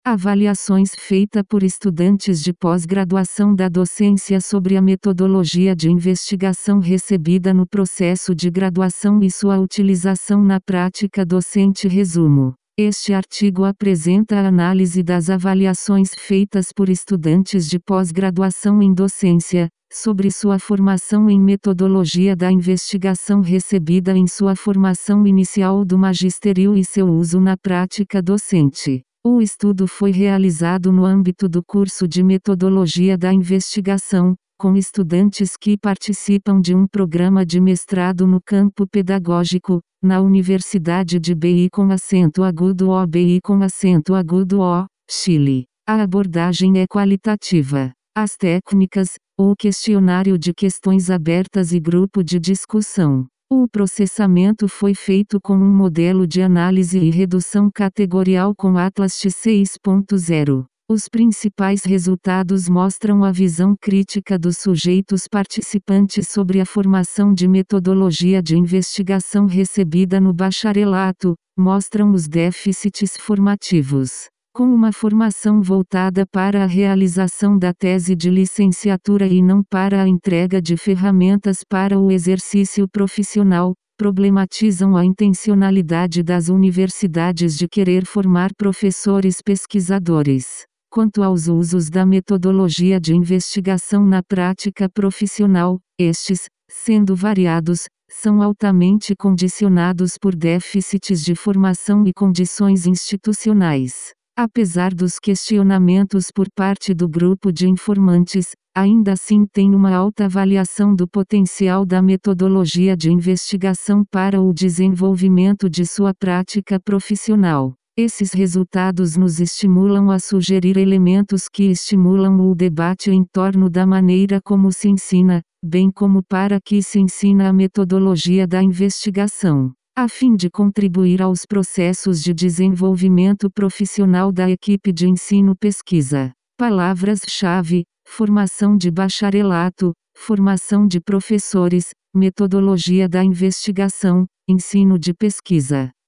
Avaliações feitas por estudantes de pós-graduação da docência sobre a metodologia de investigação recebida no processo de graduação e sua utilização na prática docente. Resumo: este artigo apresenta a análise das avaliações feitas por estudantes de pós-graduação em docência, sobre sua formação em metodologia da investigação recebida em sua formação inicial do magistério e seu uso na prática docente. O estudo foi realizado no âmbito do curso de Metodologia da Investigação, com estudantes que participam de um programa de mestrado no campo pedagógico, na Universidade de BI com acento agudo O, Chile. A abordagem é qualitativa. As técnicas, o questionário de questões abertas e grupo de discussão. O processamento foi feito com um modelo de análise e redução categorial com Atlas 6.0. Os principais resultados mostram a visão crítica dos sujeitos participantes sobre a formação de metodologia de investigação recebida no bacharelato, mostram os déficits formativos. Com uma formação voltada para a realização da tese de licenciatura e não para a entrega de ferramentas para o exercício profissional, problematizam a intencionalidade das universidades de querer formar professores pesquisadores. Quanto aos usos da metodologia de investigação na prática profissional, estes, sendo variados, são altamente condicionados por déficits de formação e condições institucionais. Apesar dos questionamentos por parte do grupo de informantes, ainda assim tem uma alta avaliação do potencial da metodologia de investigação para o desenvolvimento de sua prática profissional. Esses resultados nos estimulam a sugerir elementos que estimulam o debate em torno da maneira como se ensina, bem como para que se ensina a metodologia da investigação, a fim de contribuir aos processos de desenvolvimento profissional da equipe de ensino-pesquisa. Palavras-chave: formação de bacharelato, formação de professores, metodologia da investigação, ensino de pesquisa.